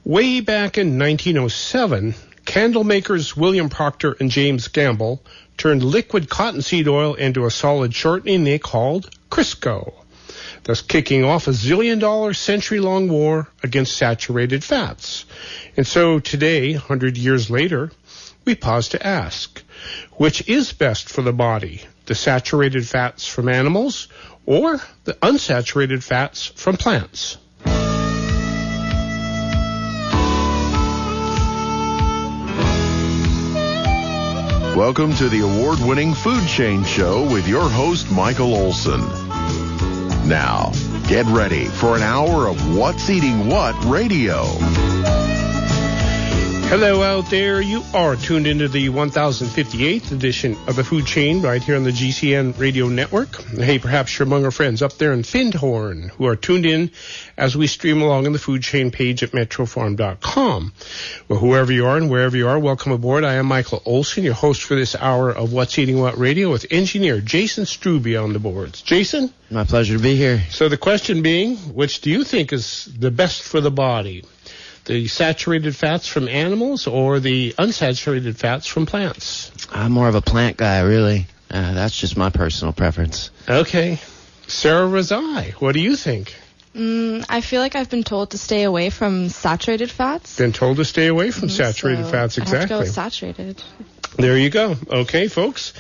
Way back in 1907, candle makers William Procter and James Gamble turned liquid cottonseed oil into a solid shortening they called Crisco, thus kicking off a zillion-dollar century-long war against saturated fats. And so today, 100 years later, we pause to ask, which is best for the body, the saturated fats from animals or the unsaturated fats from plants? Welcome to the award-winning Food Chain Show with your host, Michael Olson. Now, get ready for an hour of What's Eating What radio. Hello out there. You are tuned into the 1058th edition of the Food Chain right here on the GCN radio network. Hey, perhaps you're among our friends up there in Findhorn who are tuned in as we stream along on the Food Chain page at metrofarm.com. Well, whoever you are and wherever you are, welcome aboard. I am Michael Olson, your host for this hour of What's Eating What radio with engineer Jason Struby on the boards. Jason? My pleasure to be here. So the question being, which do you think is the best for the body? The saturated fats from animals or the unsaturated fats from plants? I'm more of a plant guy, really. That's just my personal preference. Okay. Sarah Razai, what do you think? I feel like I've been told to stay away from saturated fats. Been told to stay away from saturated fats, exactly. I have to go with saturated. There you go. Okay, folks.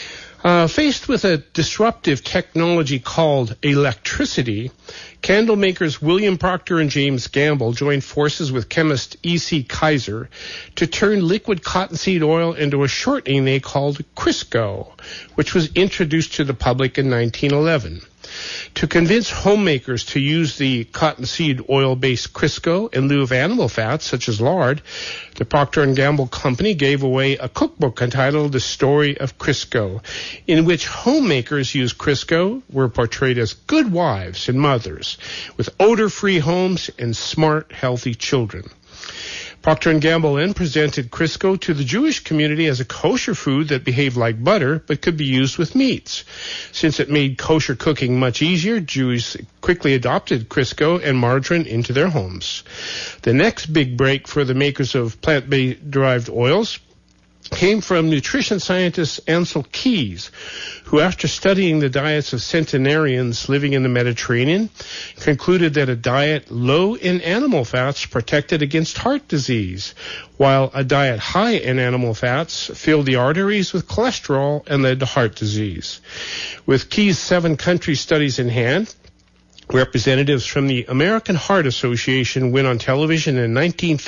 Faced with a disruptive technology called electricity, candle makers William Procter and James Gamble joined forces with chemist E.C. Kaiser to turn liquid cottonseed oil into a shortening they called Crisco, which was introduced to the public in 1911. To convince homemakers to use the cottonseed oil-based Crisco in lieu of animal fats, such as lard, the Procter & Gamble company gave away a cookbook entitled The Story of Crisco, in which homemakers used Crisco were portrayed as good wives and mothers, with odor-free homes and smart, healthy children. Procter & Gamble then presented Crisco to the Jewish community as a kosher food that behaved like butter but could be used with meats. Since it made kosher cooking much easier, Jews quickly adopted Crisco and margarine into their homes. The next big break for the makers of plant-derived oils came from nutrition scientist Ansel Keys, who, after studying the diets of centenarians living in the Mediterranean, concluded that a diet low in animal fats protected against heart disease, while a diet high in animal fats filled the arteries with cholesterol and led to heart disease. With Keys' 7-country studies in hand, representatives from the American Heart Association went on television in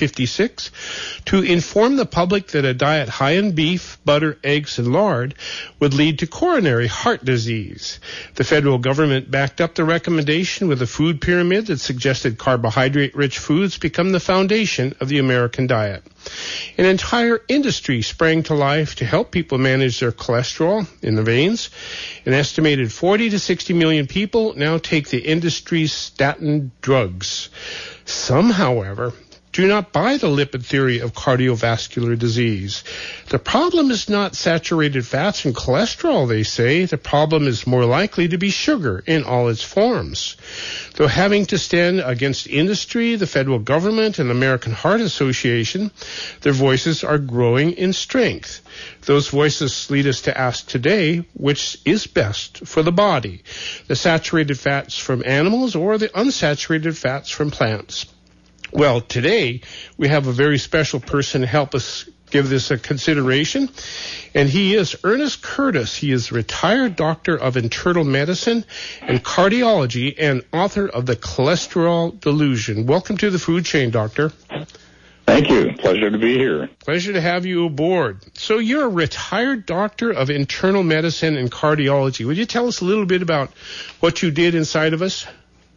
1956 to inform the public that a diet high in beef, butter, eggs, and lard would lead to coronary heart disease. The federal government backed up the recommendation with a food pyramid that suggested carbohydrate-rich foods become the foundation of the American diet. An entire industry sprang to life to help people manage their cholesterol in the veins. An estimated 40 to 60 million people now take the industry's statin drugs. Some, however, do not buy the lipid theory of cardiovascular disease. The problem is not saturated fats and cholesterol, they say. The problem is more likely to be sugar in all its forms. Though having to stand against industry, the federal government, and the American Heart Association, their voices are growing in strength. Those voices lead us to ask today, which is best for the body, the saturated fats from animals or the unsaturated fats from plants? Well, today we have a very special person to help us give this a consideration, and he is Ernest Curtis. He is a retired doctor of internal medicine and cardiology and author of The Cholesterol Delusion. Welcome to the Food Chain, Doctor. Thank you. Pleasure to be here. Pleasure to have you aboard. So you're a retired doctor of internal medicine and cardiology. Would you tell us a little bit about what you did inside of us?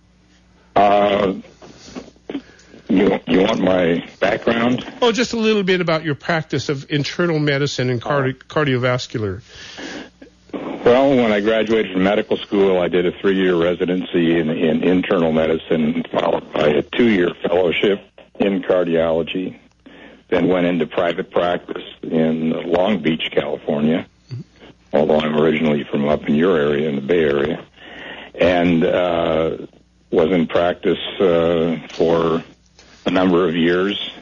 You want my background? Oh, just a little bit about your practice of internal medicine and cardiovascular. Well, when I graduated from medical school, I did a 3-year residency in internal medicine, followed by a 2-year fellowship in cardiology. Then went into private practice in Long Beach, California, although I'm originally from up in your area, in the Bay Area, and was in practice for a number of years.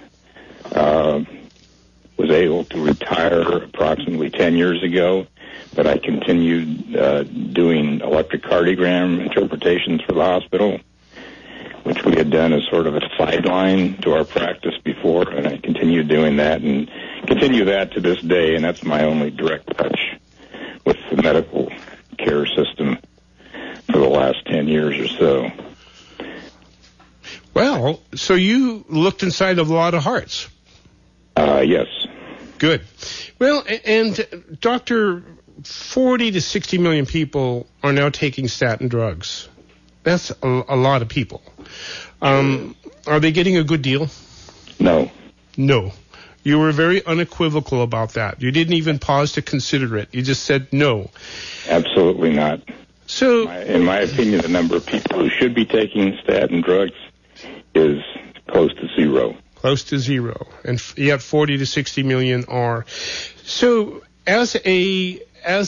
Was able to retire approximately 10 years ago, but I continued doing electrocardiogram interpretations for the hospital, which we had done as sort of a sideline to our practice before, and I continued doing that and continue that to this day, and that's my only direct touch with the medical care system for the last 10 years or so. Well, so you looked inside of a lot of hearts. Yes. Good. Well, and Doctor, 40 to 60 million people are now taking statin drugs. That's a lot of people. Are they getting a good deal? No. No. You were very unequivocal about that. You didn't even pause to consider it. You just said no. Absolutely not. So, in my opinion, the number of people who should be taking statin drugs is close to zero. Close to zero. And yet 40 to 60 million are. So, as a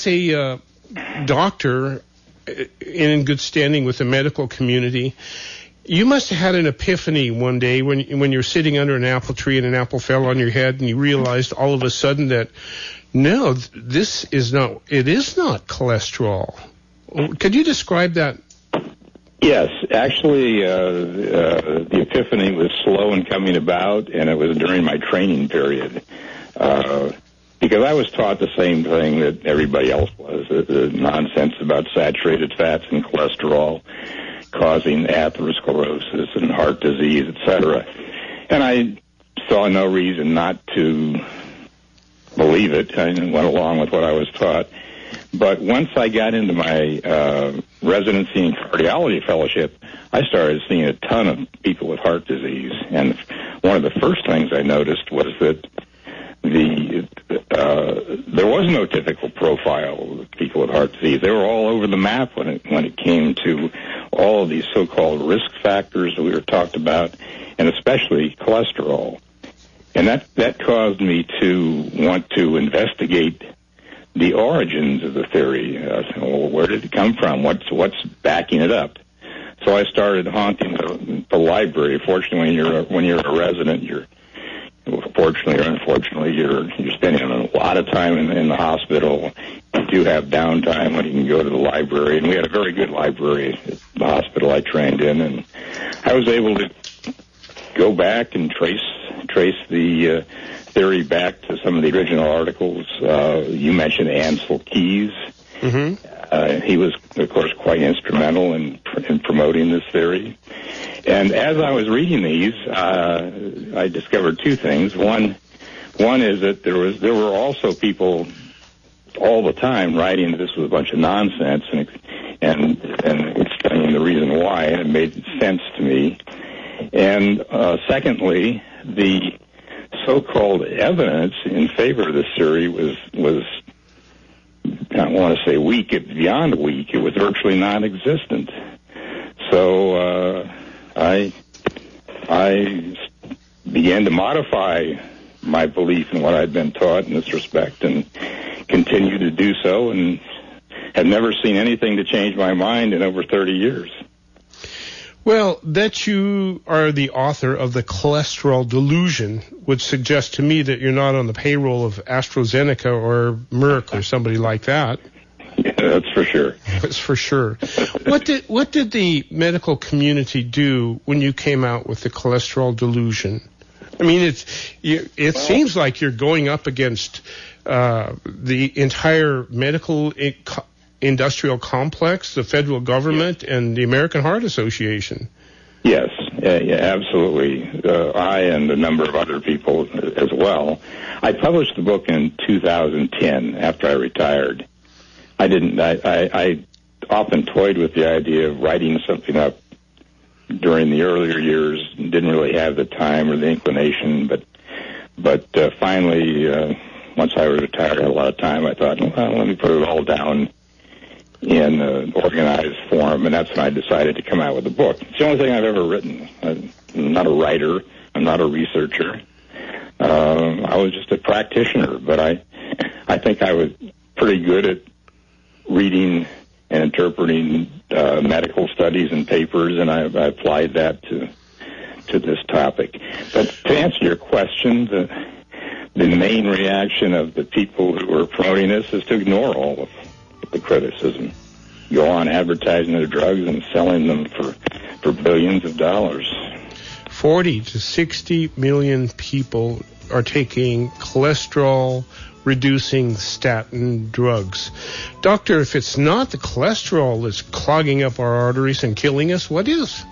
doctor in good standing with the medical community, you must have had an epiphany one day when you're sitting under an apple tree and an apple fell on your head and you realized all of a sudden that, no, it is not cholesterol. Could you describe that? Yes, actually, the epiphany was slow in coming about, and it was during my training period. Because I was taught the same thing that everybody else was, the nonsense about saturated fats and cholesterol causing atherosclerosis and heart disease, etc. And I saw no reason not to believe it. I went along with what I was taught. But once I got into my residency in cardiology fellowship, I started seeing a ton of people with heart disease. And one of the first things I noticed was that there was no typical profile of people with heart disease. They were all over the map when it came to all of these so-called risk factors that we were talked about, and especially cholesterol. And that caused me to want to investigate the origins of the theory. Well, where did it come from? What's backing it up? So I started haunting the library. Fortunately, when you're a resident, fortunately or unfortunately, you're spending a lot of time in the hospital. You do have downtime when you can go to the library, and we had a very good library at the hospital I trained in, and I was able to go back and trace the theory back to some of the original articles. You mentioned Ansel Keys. Mm-hmm. He was, of course, quite instrumental in promoting this theory. And as I was reading these, I discovered two things. One is that there were also people all the time writing that this was a bunch of nonsense and explaining the reason why, and it made sense to me. And secondly, the so-called evidence in favor of this theory was I don't want to say weak, beyond weak. It was virtually non-existent. So I began to modify my belief in what I'd been taught in this respect, and continue to do so, and have never seen anything to change my mind in over 30 years. Well, that you are the author of The Cholesterol Delusion would suggest to me that you're not on the payroll of AstraZeneca or Merck or somebody like that. Yeah, that's for sure. That's for sure. What did the medical community do when you came out with The Cholesterol Delusion? I mean, it seems like you're going up against the entire medical industrial complex, the federal government, and the American Heart Association. Yes, yeah, absolutely. I and a number of other people as well. I published the book in 2010 after I retired. I often toyed with the idea of writing something up during the earlier years. Didn't really have the time or the inclination, but finally, once I was retired, I had a lot of time. I thought, well, let me put it all down in an organized form, and that's when I decided to come out with a book. It's the only thing I've ever written. I'm not a writer. I'm not a researcher. I was just a practitioner, but I think I was pretty good at reading and interpreting medical studies and papers, and I applied that to to this topic. But to answer your question, the main reaction of the people who are promoting this is to ignore all of the criticism. Go on advertising their drugs and selling them for billions of dollars. 40 to 60 million people are taking cholesterol-reducing statin drugs. Doctor, if it's not the cholesterol that's clogging up our arteries and killing us, what is?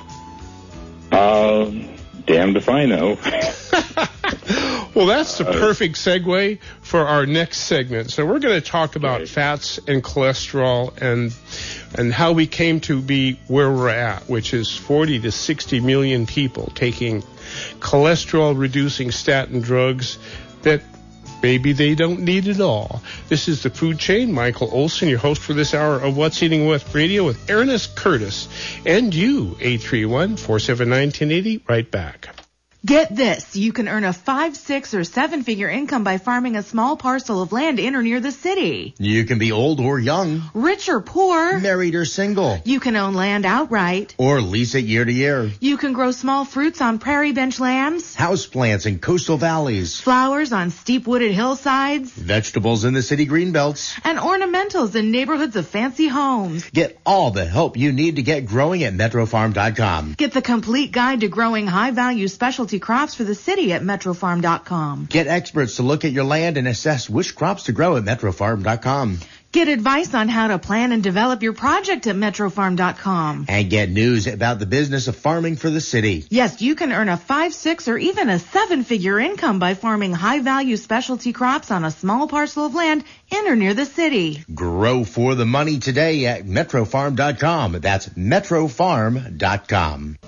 Damned if I know. Well, that's the perfect segue for our next segment. So we're going to talk about fats and cholesterol and how we came to be where we're at, which is 40 to 60 million people taking cholesterol-reducing statin drugs that maybe they don't need at all. This is The Food Chain. Michael Olson, your host for this hour of What's Eating What Radio with Ernest Curtis. And you, 831-479-1080, right back. Get this. You can earn a 5, 6, or 7-figure income by farming a small parcel of land in or near the city. You can be old or young, rich or poor, married or single. You can own land outright, or lease it year to year. You can grow small fruits on prairie bench lands, houseplants in coastal valleys, flowers on steep wooded hillsides, vegetables in the city greenbelts, and ornamentals in neighborhoods of fancy homes. Get all the help you need to get growing at MetroFarm.com. Get the complete guide to growing high-value specialty crops for the city at MetroFarm.com. Get experts to look at your land and assess which crops to grow at MetroFarm.com. Get advice on how to plan and develop your project at MetroFarm.com. And get news about the business of farming for the city. Yes, you can earn a 5, 6, or even a 7-figure income by farming high-value specialty crops on a small parcel of land in or near the city. Grow for the money today at MetroFarm.com. That's MetroFarm.com.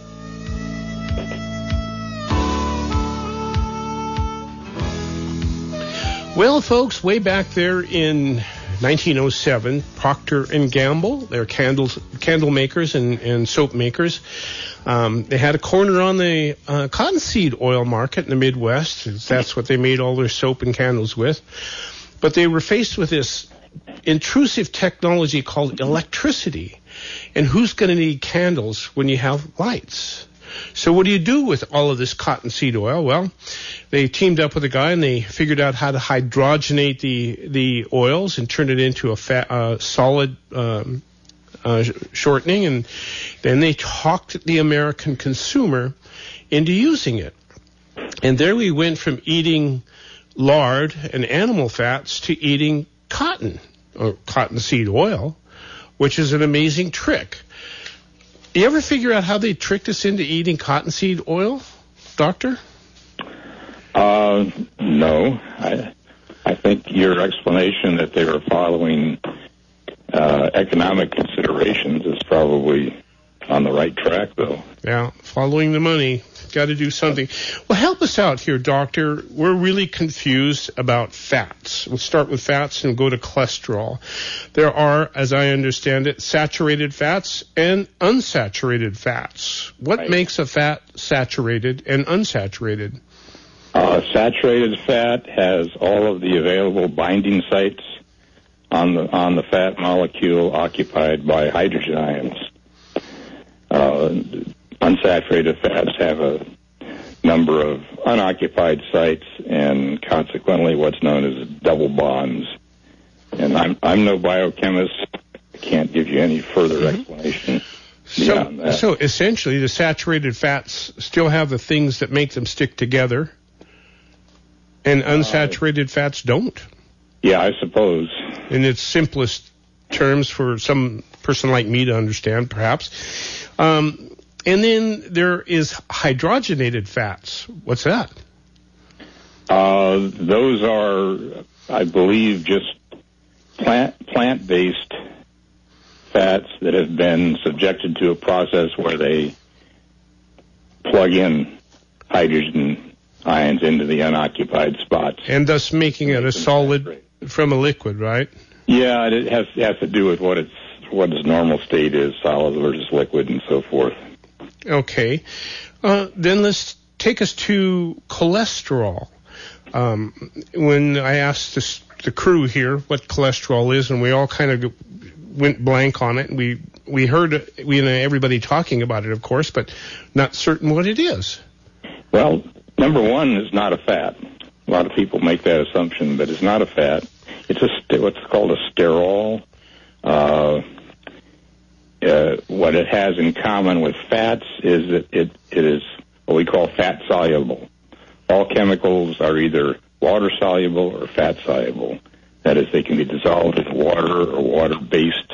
Well, folks, way back there in 1907, Procter & Gamble, they're candle makers and soap makers. They had a corner on the cottonseed oil market in the Midwest. That's what they made all their soap and candles with. But they were faced with this intrusive technology called electricity. And who's going to need candles when you have lights? So what do you do with all of this cottonseed oil? Well, they teamed up with a guy and they figured out how to hydrogenate the oils and turn it into a solid shortening, and then they talked the American consumer into using it. And there we went from eating lard and animal fats to eating cotton or cottonseed oil, which is an amazing trick. You ever figure out how they tricked us into eating cottonseed oil, Doctor? No. I think your explanation that they were following economic considerations is probably on the right track, though. Yeah, following the money. Got to do something. Well, help us out here, Doctor. We're really confused about fats. We'll start with fats and go to cholesterol. There are, as I understand it, saturated fats and unsaturated fats. What makes a fat saturated and unsaturated? Saturated fat has all of the available binding sites on the fat molecule occupied by hydrogen ions. Unsaturated fats have a number of unoccupied sites and consequently what's known as double bonds. And I'm no biochemist. I can't give you any further explanation beyond that. So essentially the saturated fats still have the things that make them stick together and unsaturated fats don't? Yeah, I suppose. In its simplest terms for some person like me to understand, perhaps. And then there is hydrogenated fats. What's that? Those are, I believe, just plant-based fats that have been subjected to a process where they plug in hydrogen ions into the unoccupied spots. And thus making it a solid from a liquid, right? Yeah, it has to do with what its normal state is, solid versus liquid and so forth. Okay. Then let's take us to cholesterol. When I asked the crew here what cholesterol is, and we all kind of went blank on it, and we We heard everybody talking about it, of course, but not certain what it is. Well, number one is not a fat. A lot of people make that assumption, but it's not a fat. It's what's called a sterol. What it has in common with fats is that it is what we call fat soluble. All chemicals are either water soluble or fat soluble. That is, they can be dissolved in water or water-based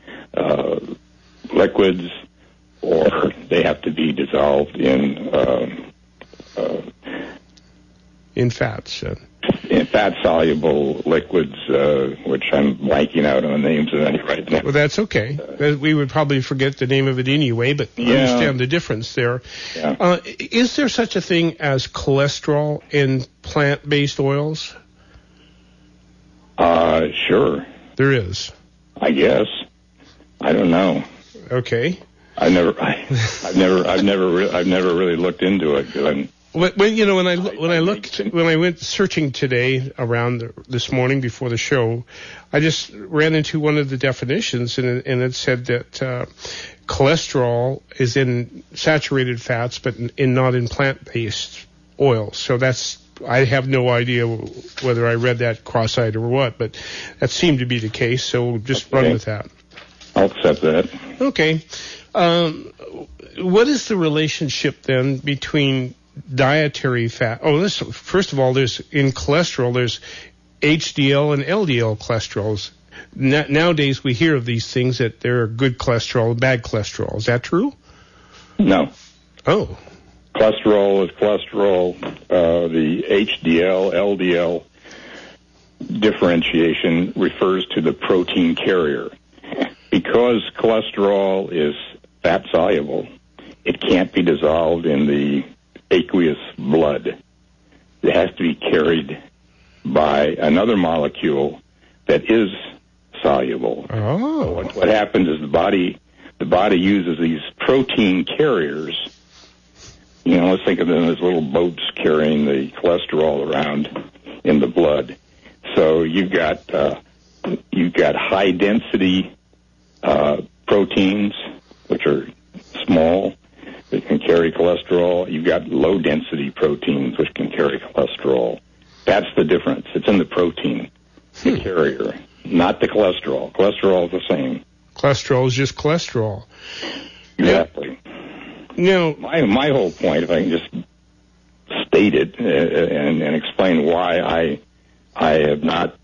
liquids, or they have to be dissolved in fats. In fat-soluble liquids, which I'm blanking out on the names of any right now. Well, that's okay. We would probably forget the name of it anyway, but understand the difference there. Yeah. Is there such a thing as cholesterol in plant-based oils? Sure. There is. I guess. I don't know. Okay. I've never really looked into it. When I went searching today around this morning before the show, I just ran into one of the definitions, and it said that cholesterol is in saturated fats, but not in plant-based oils. So I have no idea whether I read that cross-eyed or what, but that seemed to be the case. So just run with that. I'll accept that. Okay. What is the relationship then between dietary fat? First of all, in cholesterol, there's HDL and LDL cholesterols. Nowadays, we hear of these things that there are good cholesterol and bad cholesterol. Is that true? No. Oh. Cholesterol is cholesterol. The HDL, LDL differentiation refers to the protein carrier. Because cholesterol is fat soluble, it can't be dissolved in the aqueous blood. It has to be carried by another molecule that is soluble. Oh. So what happens is the body uses these protein carriers. Let's think of them as little boats carrying the cholesterol around in the blood. So you've got high density proteins, which are small, that can carry cholesterol. You've got low-density proteins, which can carry cholesterol. That's the difference. It's in the protein, the carrier, not the cholesterol. Cholesterol is the same. Cholesterol is just cholesterol. Exactly. Now, my whole point, if I can just state it and explain why I have not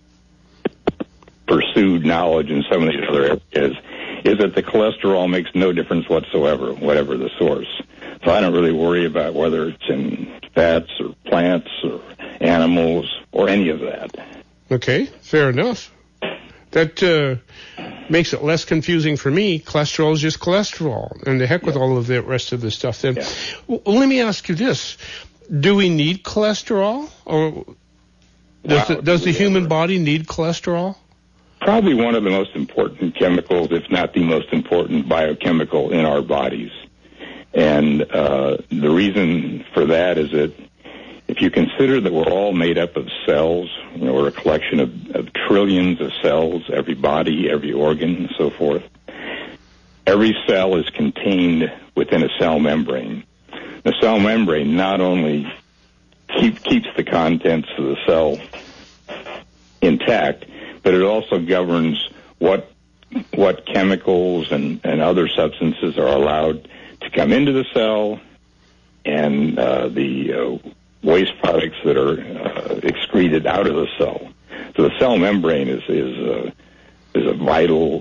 pursued knowledge in some of these other areas, is that the cholesterol makes no difference whatsoever, whatever the source. So I don't really worry about whether it's in fats or plants or animals or any of that. Okay, fair enough. That makes it less confusing for me. Cholesterol is just cholesterol, and the heck with all of the rest of the stuff then. Yeah. Well, let me ask you this. Do we need cholesterol? Or does the human body need cholesterol? Probably one of the most important chemicals, if not the most important biochemical in our bodies. And the reason for that is that if you consider that we're all made up of cells, we're a collection of trillions of cells, every body, every organ, and so forth. Every cell is contained within a cell membrane. The cell membrane not only keeps the contents of the cell intact, but it also governs what chemicals and other substances are allowed to come into the cell, and the waste products that are excreted out of the cell. So the cell membrane is a vital.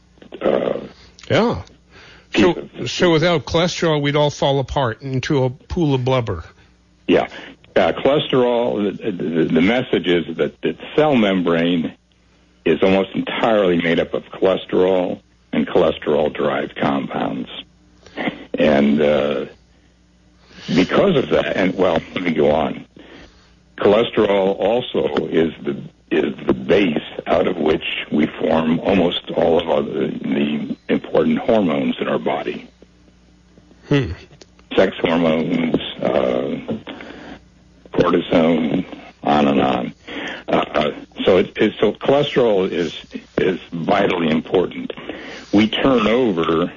So without cholesterol, we'd all fall apart into a pool of blubber. Yeah, cholesterol. The message is that the cell membrane is almost entirely made up of cholesterol and cholesterol-derived compounds. And because of that, let me go on. Cholesterol also is the base out of which we form almost all of the important hormones in our body. Sex hormones, cortisone, on and on. So cholesterol is vitally important. we turn over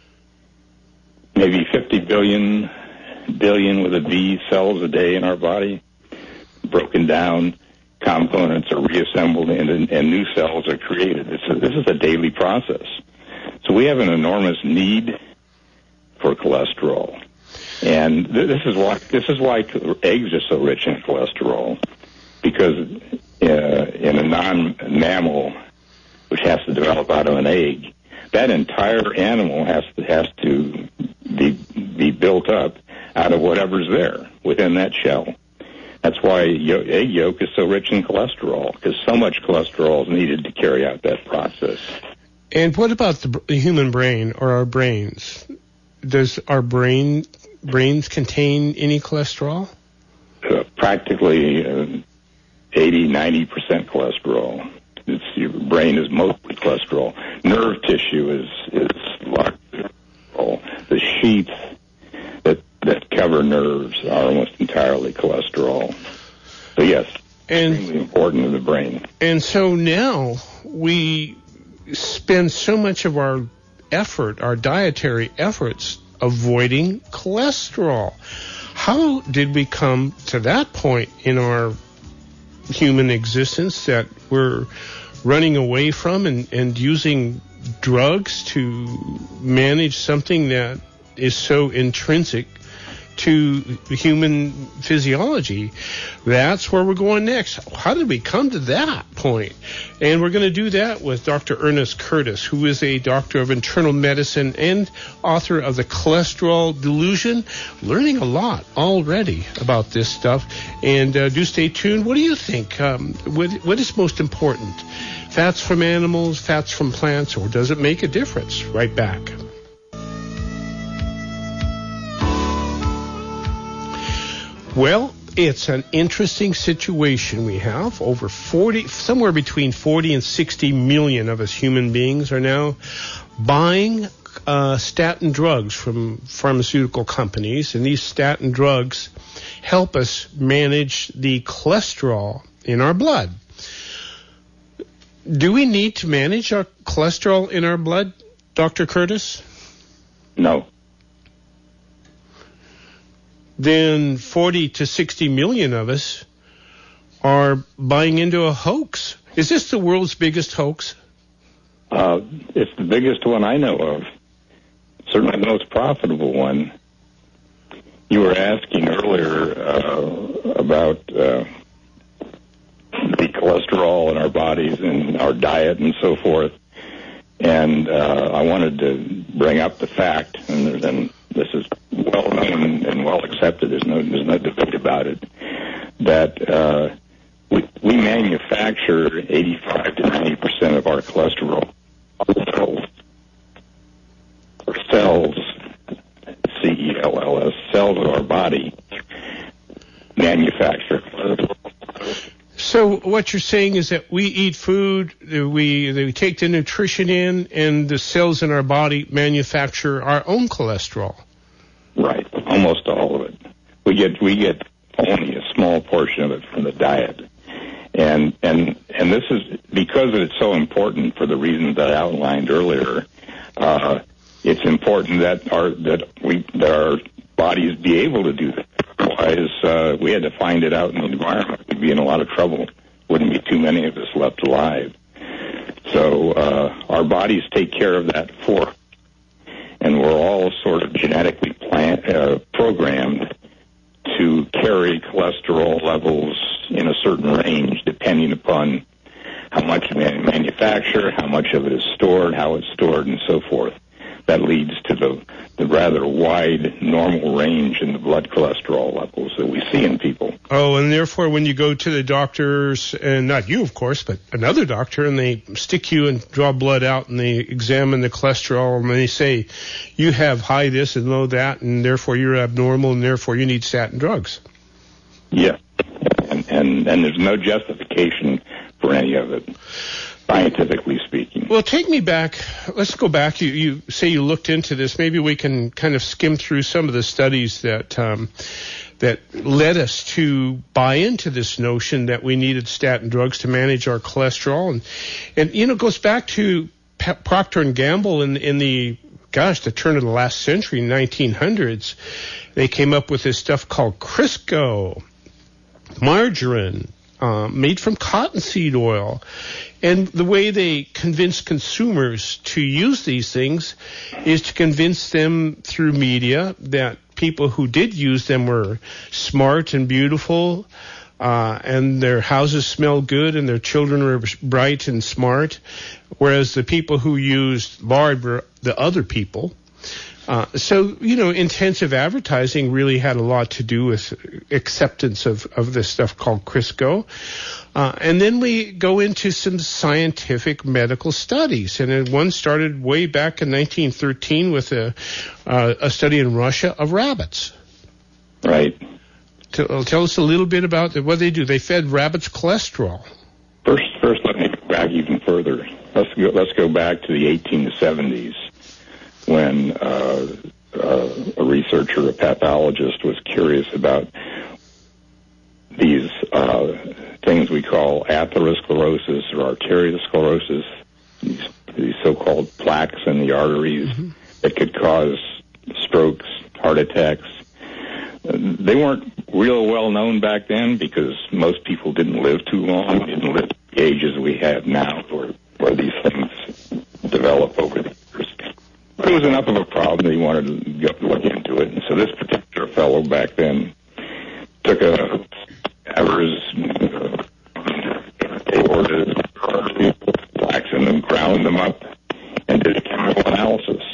maybe 50 billion with a B cells a day in our body. Broken down components are reassembled and new cells are created. This is a daily process. So we have an enormous need for cholesterol. And this is why eggs are so rich in cholesterol, because in a non-mammal, which has to develop out of an egg, that entire animal has to be built up out of whatever's there within that shell. That's why egg yolk is so rich in cholesterol, because so much cholesterol is needed to carry out that process. And what about the human brain or our brains? Does our brains contain any cholesterol? Practically 80-90% cholesterol. Your brain is mostly cholesterol. Nerve tissue is largely cholesterol. The sheaths that cover nerves are almost entirely cholesterol. So yes, extremely important to the brain. And so now we spend so much of our effort, our dietary efforts, avoiding cholesterol. How did we come to that point in our human existence that we're running away from and using drugs to manage something that is so intrinsic to human physiology? That's where we're going next. How did we come to that point? And we're going to do that with Dr. Ernest Curtis, who is a doctor of internal medicine and author of The Cholesterol Delusion. Learning a lot already about this stuff. And do stay tuned. What do you think? What is most important? Fats from animals, fats from plants, or does it make a difference? Right back. Well, it's an interesting situation we have. Somewhere between 40 and 60 million of us human beings are now buying statin drugs from pharmaceutical companies, and these statin drugs help us manage the cholesterol in our blood. Do we need to manage our cholesterol in our blood, Dr. Curtis? No. Then 40 to 60 million of us are buying into a hoax. Is this the world's biggest hoax? It's the biggest one I know of. Certainly the most profitable one. You were asking earlier about the cholesterol in our bodies and our diet and so forth. And I wanted to bring up the fact, and this is well known and well accepted. There's no debate about it. That we manufacture 85 to 90% of our cholesterol cells, cells, cells of our body manufacture cholesterol. So what you're saying is that we eat food, we take the nutrition in, and the cells in our body manufacture our own cholesterol. Right, almost all of it. We get only a small portion of it from the diet, and this is because it's so important for the reasons that I outlined earlier. It's important that our bodies be able to do that. Otherwise, we had to find it out in the environment. We'd be in a lot of trouble. Wouldn't be too many of us left alive. So our bodies take care of that for us. And we're all sort of genetically programmed to carry cholesterol levels in a certain range, depending upon how much we manufacture, how much of it is stored, how it's stored, and so forth. That leads to the rather wide normal range in the blood cholesterol levels that we see in people. Oh, and therefore when you go to the doctors, and not you, of course, but another doctor, and they stick you and draw blood out, and they examine the cholesterol, and they say, you have high this and low that, and therefore you're abnormal, and therefore you need statin drugs. Yeah, and there's no justification for any of it, scientifically speaking. Well, take me back. Let's go back. You say you looked into this. Maybe we can kind of skim through some of the studies that led us to buy into this notion that we needed statin drugs to manage our cholesterol. And it goes back to Procter & Gamble in the turn of the last century, 1900s, they came up with this stuff called Crisco, margarine, made from cottonseed oil. And the way they convince consumers to use these things is to convince them through media that people who did use them were smart and beautiful, and their houses smelled good and their children were bright and smart, whereas the people who used lard were the other people. So, intensive advertising really had a lot to do with acceptance of this stuff called Crisco. And then we go into some scientific medical studies. And one started way back in 1913 with a study in Russia of rabbits. Right. Tell us a little bit about what they do. They fed rabbits cholesterol. First, let me go back even further. Let's go back to the 1870s. When a researcher, a pathologist, was curious about these things we call atherosclerosis or arteriosclerosis, these so-called plaques in the arteries that could cause strokes, heart attacks. They weren't real well known back then because most people didn't live too long, didn't live the ages we have now where these things develop over the years. But it was enough of a problem that he wanted to look into it. And so this particular fellow back then took plaques and then ground them up and did a chemical analysis.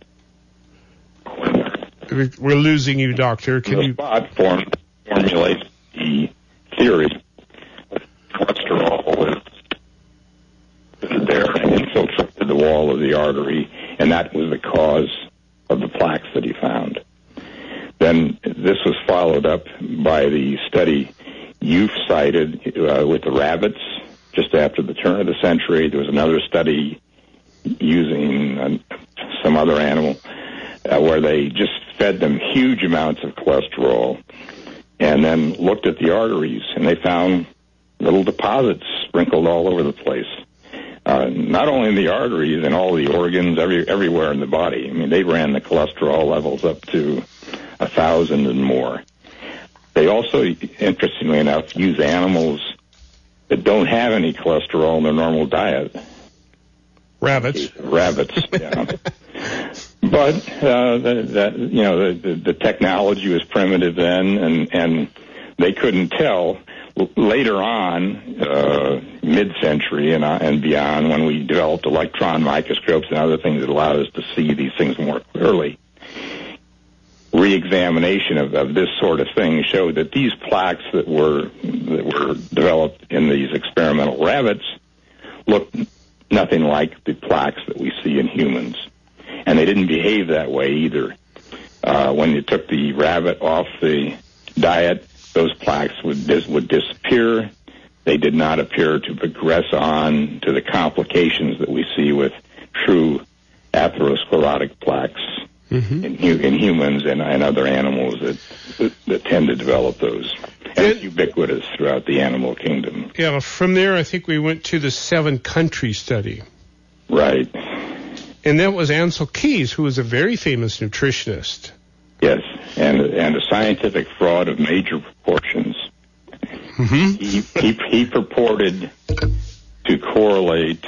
We're losing you, Doctor. The spot formulates the theory that cholesterol is there and infiltrated the wall of the artery, and that was the cause of the plaques that he found. Then this was followed up by the study you've cited with the rabbits just after the turn of the century. There was another study using some other animal where they just fed them huge amounts of cholesterol and then looked at the arteries, and they found little deposits sprinkled all over the place. Not only in the arteries, and all the organs, everywhere in the body. I mean, they ran the cholesterol levels up to 1,000 and more. They also, interestingly enough, use animals that don't have any cholesterol in their normal diet. Rabbits, yeah. But the technology was primitive then, and they couldn't tell. Later on, mid-century and beyond, when we developed electron microscopes and other things that allowed us to see these things more clearly, re-examination of this sort of thing showed that these plaques that were developed in these experimental rabbits looked nothing like the plaques that we see in humans. And they didn't behave that way either. When you took the rabbit off the diet, those plaques would disappear. They did not appear to progress on to the complications that we see with true atherosclerotic plaques in humans and other animals that tend to develop those. And it's ubiquitous throughout the animal kingdom. Yeah, from there I think we went to the 7-country study. Right. And that was Ansel Keys, who was a very famous nutritionist. Yes, and a scientific fraud of major proportions. He purported to correlate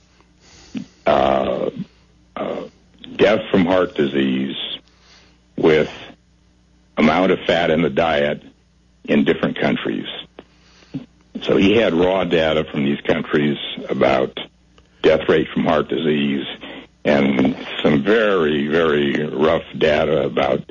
death from heart disease with amount of fat in the diet in different countries. So he had raw data from these countries about death rate from heart disease and some very, very rough data about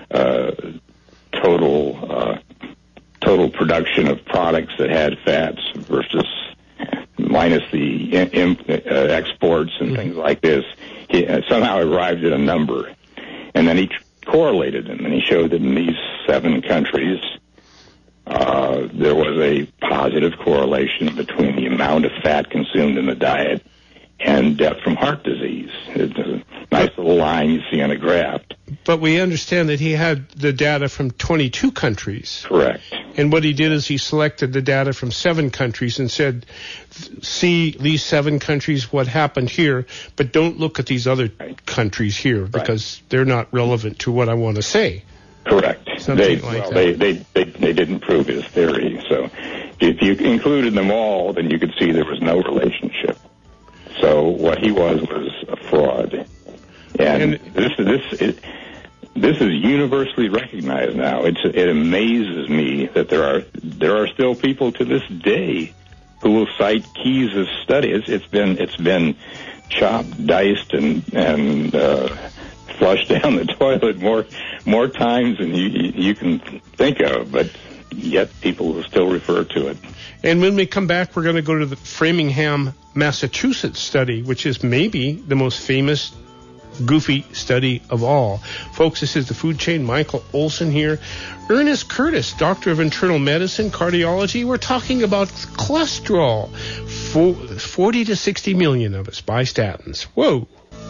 total production of products that had fats versus minus the exports and things like this. He somehow arrived at a number, and then he correlated them, and he showed that in these 7 countries there was a positive correlation between the amount of fat consumed in the diet and death from heart disease. It's a nice little line you see on a graph. But we understand that he had the data from 22 countries. Correct. And what he did is he selected the data from 7 countries and said, see these 7 countries, what happened here, but don't look at these other countries here because they're not relevant to what I want to say. Correct. Something They didn't prove his theory. So if you included them all, then you could see there was no relationship. So what he was a fraud. And this is universally recognized now. It amazes me that there are still people to this day who will cite Keyes' study. It's been chopped, diced, and flushed down the toilet more times than you can think of, but yet people will still refer to it. And when we come back, we're going to go to the Framingham, Massachusetts study, which is maybe the most famous goofy study of all. Folks, this is the Food Chain. Michael Olson here. Ernest Curtis, Doctor of Internal Medicine, Cardiology. We're talking about cholesterol. 40 to 60 million of us buy statins. Whoa.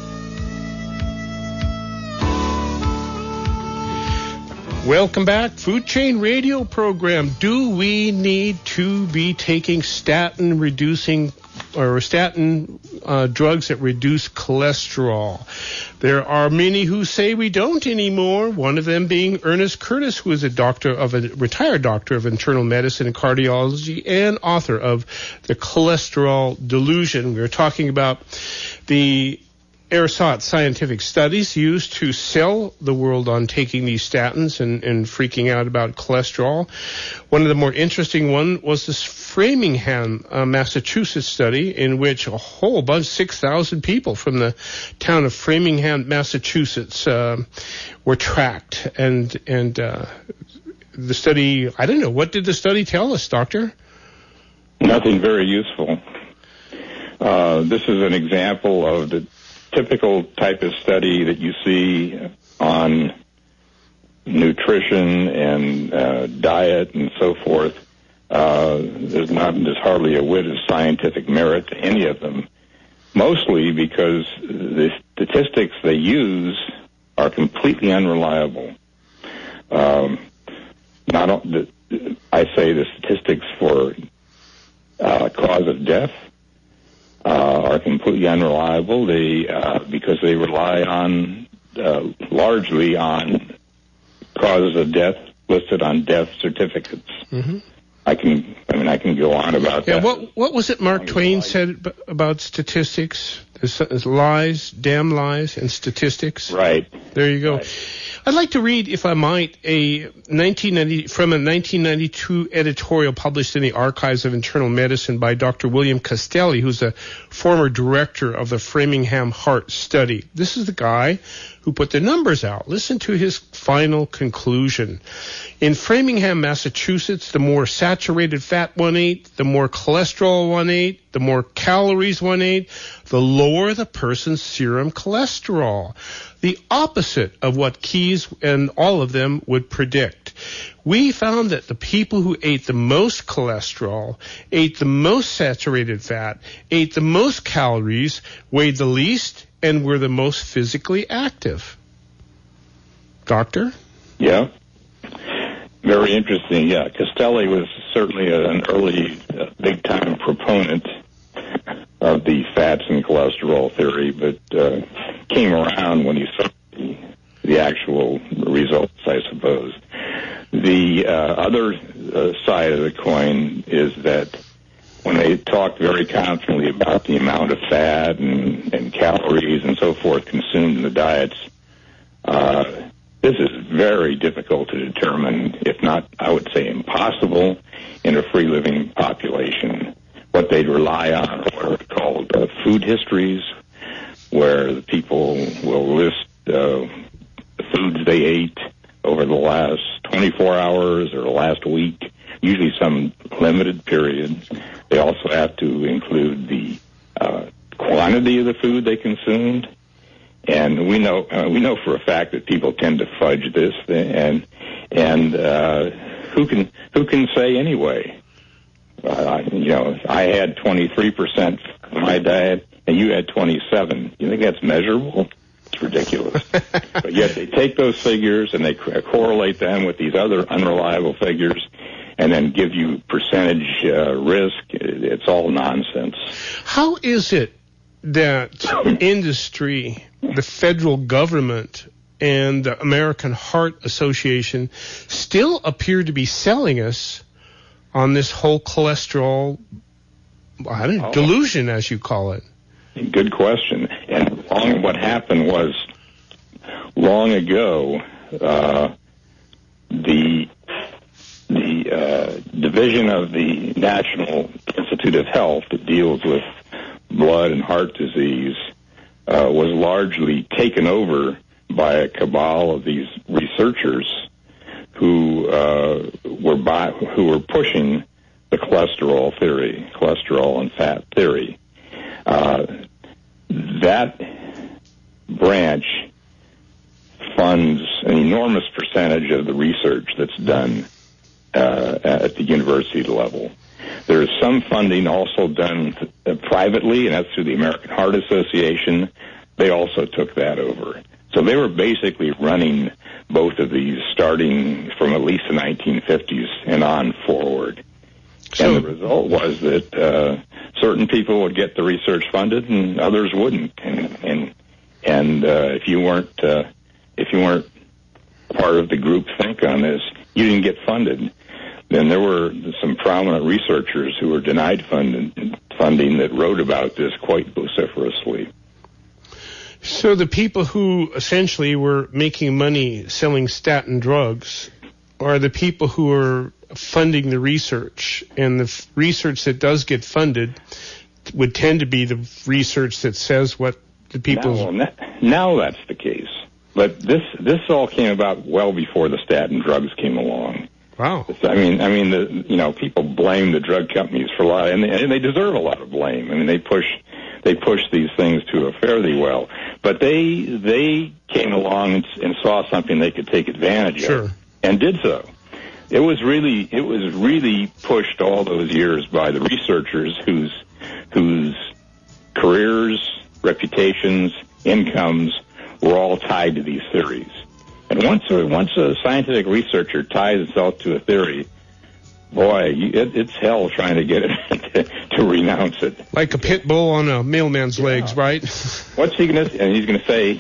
Welcome back. Food Chain Radio program. Do we need to be taking statin drugs that reduce cholesterol? There are many who say we don't anymore, one of them being Ernest Curtis, who is a retired doctor of internal medicine and cardiology and author of The Cholesterol Delusion. We were talking about the ersatz scientific studies used to sell the world on taking these statins and freaking out about cholesterol. One of the more interesting one was this Framingham, Massachusetts study in which a whole bunch, 6,000 people from the town of Framingham, Massachusetts, were tracked. And the study, I don't know, what did the study tell us, Doctor? Nothing very useful. This is an example of the typical type of study that you see on nutrition and diet and so forth. There's hardly a whit of scientific merit to any of them, mostly because the statistics they use are completely unreliable. I say the statistics for cause of death are completely unreliable. Because they rely on largely on causes of death listed on death certificates. Mm-hmm. I can go on about that. What was it Mark Twain said about statistics? There's lies, damn lies, and statistics. Right. There you go. Right. I'd like to read, if I might, from a 1992 editorial published in the Archives of Internal Medicine by Dr. William Castelli, who's a former director of the Framingham Heart Study. This is the guy who put the numbers out. Listen to his final conclusion. In Framingham, Massachusetts, the more saturated fat one ate, the more cholesterol one ate, the more calories one ate, the lower the person's serum cholesterol. The opposite of what Keyes and all of them would predict. We found that the people who ate the most cholesterol, ate the most saturated fat, ate the most calories, weighed the least, and were the most physically active. Doctor? Yeah. Very interesting. Yeah, Castelli was certainly an early big-time proponent of the fats and cholesterol theory, but came around when he saw the actual results, I suppose. The other side of the coin is that when they talked very confidently about the amount of fat and calories and so forth consumed in the diets, this is very difficult to determine, if not, I would say, impossible in a free-living population. What they'd rely on are what are called food histories, where the people will list the foods they ate over the last 24 hours or the last week, usually some limited period. They also have to include the quantity of the food they consumed. And we know for a fact that people tend to fudge this, and who can say anyway? I had 23% of my diet, and you had 27. You think that's measurable? It's ridiculous. But yet they take those figures and they correlate them with these other unreliable figures, and then give you percentage risk. It's all nonsense. How is it that industry, the federal government, and the American Heart Association still appear to be selling us on this whole cholesterol delusion, as you call it? Good question. And what happened was, long ago, the division of the National Institute of Health that deals with blood and heart disease was largely taken over by a cabal of these researchers who were pushing the cholesterol theory, cholesterol and fat theory. That branch funds an enormous percentage of the research that's done at the university level. There is some funding also done privately, and that's through the American Heart Association. They also took that over. So they were basically running both of these starting from at least the 1950s and on forward. And the result was that certain people would get the research funded and others wouldn't. And if you weren't part of the group think on this, you didn't get funded. Then there were some prominent researchers who were denied funding that wrote about this quite vociferously. So the people who essentially were making money selling statin drugs are the people who are funding the research, and the research that does get funded would tend to be the research that says what the people... Now that's the case. But this all came about well before the statin drugs came along. Wow. I mean, people blame the drug companies for a lot, and they deserve a lot of blame. I mean, they push these things to a fairly well, but they came along and saw something they could take advantage of, and did so. It was really pushed all those years by the researchers whose careers, reputations, incomes were all tied to these theories. And once a scientific researcher ties itself to a theory, boy, it's hell trying to get it to renounce it. Like a pit bull on a mailman's legs, right? What's he going to? And he's going to say,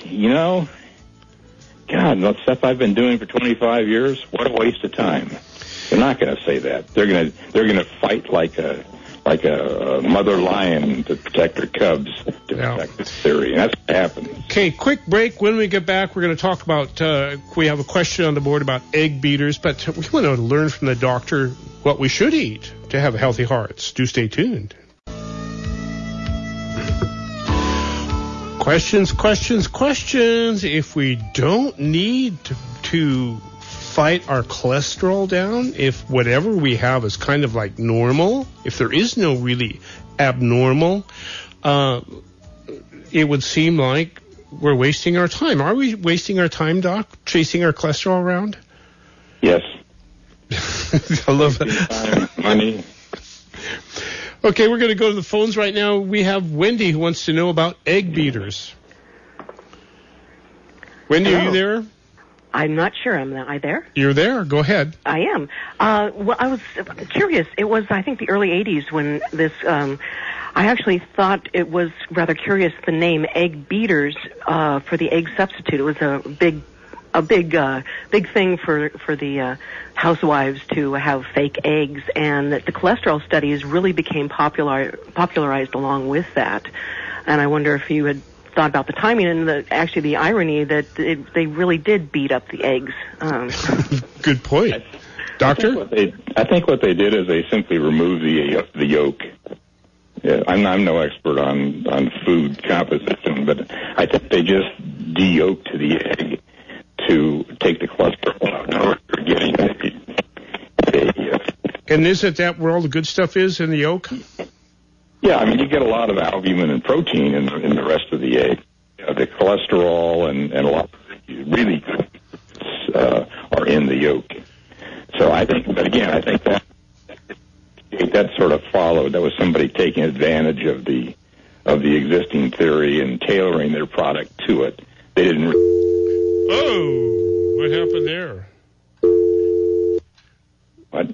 God, that stuff I've been doing for 25 years, what a waste of time. They're not going to say that. They're going to fight like a mother lion to protect her cubs, to protect this theory. And that's what happens. Okay, quick break. When we get back, we're going to talk about, we have a question on the board about egg beaters, but we want to learn from the doctor what we should eat to have healthy hearts. Do stay tuned. Questions. If we don't need to fight our cholesterol down, if whatever we have is kind of like normal, if there is no really abnormal, it would seem like we're wasting our time. Are we wasting our time, Doc, chasing our cholesterol around? Yes. I love that. Time, money. Okay, we're going to go to the phones right now. We have Wendy who wants to know about egg beaters. Wendy, Hello. Are you there? I'm not sure. Am I there? You're there. Go ahead. I am. Well, I was curious. It was, I think, the early 80s when this, I actually thought it was rather curious, the name egg beaters for the egg substitute. It was a big thing for the housewives to have fake eggs, and that the cholesterol studies really became popularized along with that. And I wonder if you had thought about the timing and the irony that they really did beat up the eggs. Good point. Doctor? I think what they did is they simply removed the yolk. Yeah, I'm no expert on food composition, but I think they just de-yolked the egg to take the cholesterol out. Now we're getting and isn't that where all the good stuff is, in the yolk? Yeah, I mean, you get a lot of albumin and protein in the rest of the egg. The cholesterol and a lot of really good are in the yolk. So I think that sort of followed. That was somebody taking advantage of the existing theory and tailoring their product to it. They didn't. Oh, what happened there? What?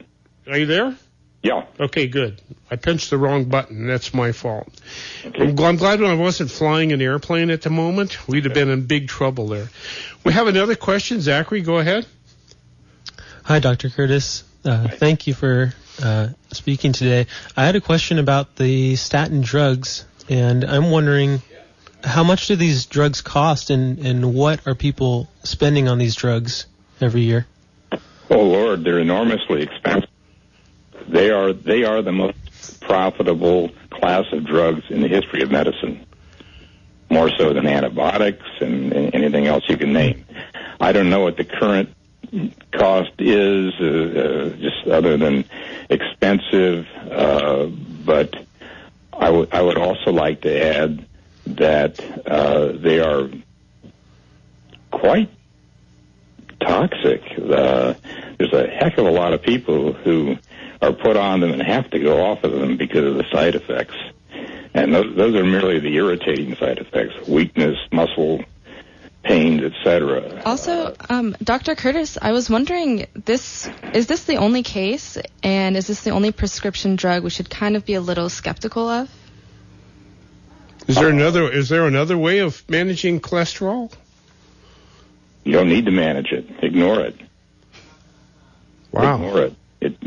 Are you there? Yeah. Okay, good. I pinched the wrong button. That's my fault. Okay. I'm glad when I wasn't flying an airplane at the moment. We'd have been in big trouble there. We have another question. Zachary, go ahead. Hi, Dr. Curtis. Thank you for speaking today. I had a question about the statin drugs, and I'm wondering how much do these drugs cost, and what are people spending on these drugs every year? Oh, Lord, they're enormously expensive. They are the most profitable class of drugs in the history of medicine, more so than antibiotics and anything else you can name. I don't know what the current cost is, just other than expensive, but I would also like to add that they are quite toxic. There's a heck of a lot of people who are put on them and have to go off of them because of the side effects. And those are merely the irritating side effects: weakness, muscle pains, etc. Also, Dr. Curtis, I was wondering, is this the only case, and is this the only prescription drug we should kind of be a little skeptical of? Is there another way of managing cholesterol? You don't need to manage it. Ignore it. Wow. Ignore it. It's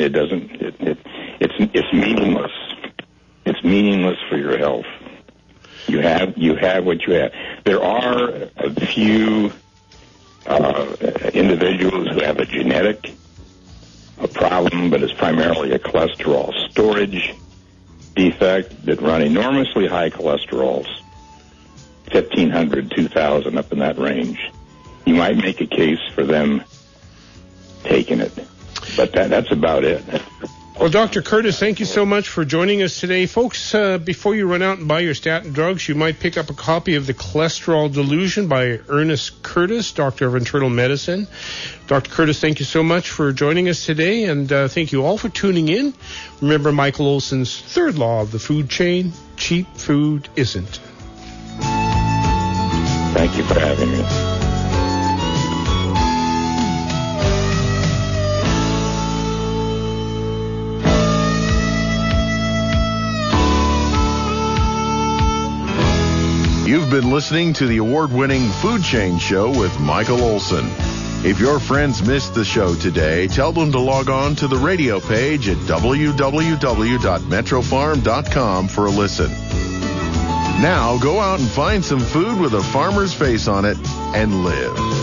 meaningless. It's meaningless for your health. You have what you have. There are a few individuals who have a genetic problem, but it's primarily a cholesterol storage defect that run enormously high cholesterols, 1,500, 2,000, up in that range. You might make a case for them taking it, but that's about it. Well, Dr. Curtis, thank you so much for joining us today. Folks, before you run out and buy your statin drugs, you might pick up a copy of The Cholesterol Delusion by Ernest Curtis, Doctor of Internal Medicine. Dr. Curtis, thank you so much for joining us today, and thank you all for tuning in. Remember Michael Olson's third law of the food chain: cheap food isn't. Thank you for having me. You've been listening to the award-winning Food Chain Show with Michael Olson. If your friends missed the show today, tell them to log on to the radio page at www.metrofarm.com for a listen. Now go out and find some food with a farmer's face on it and live.